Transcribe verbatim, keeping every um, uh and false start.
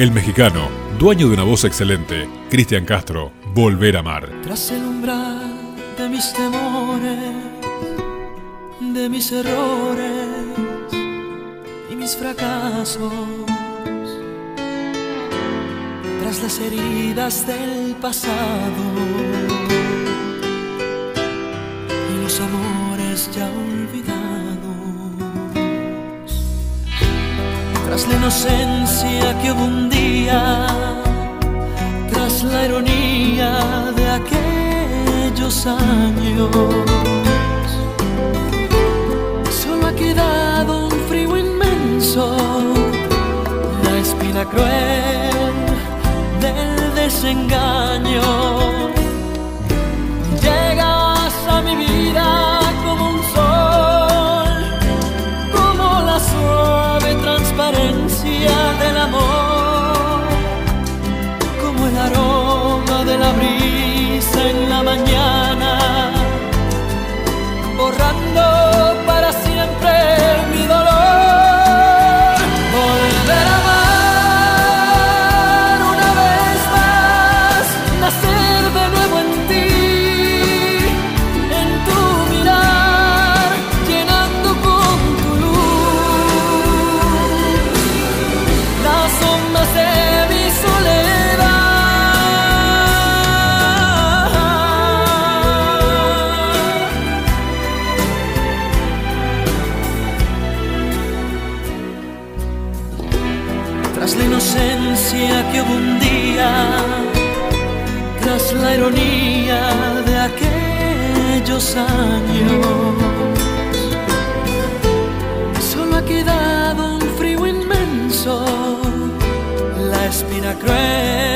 El mexicano, dueño de una voz excelente, Cristian Castro, Volver a amar. Tras el umbral de mis temores, de mis errores y mis fracasos, tras las heridas del pasado y los amores ya olvidados, tras la inocencia que hubo un día, tras la ironía de aquellos años, solo ha quedado un frío inmenso, la espina cruel del desengaño. Llegas a mi vida como un sol, como la suave transparencia del amor, como el aroma de la brisa en la mañana, borrando para siempre mi dolor. Volver a amar una vez más, nacer de nuevo en ti, en tu mirar, llenando con tu luz las sombras de mi soledad. Tras la inocencia que hubo un día, tras la ironía de aquellos años, solo ha quedado un frío inmenso, la espina cruel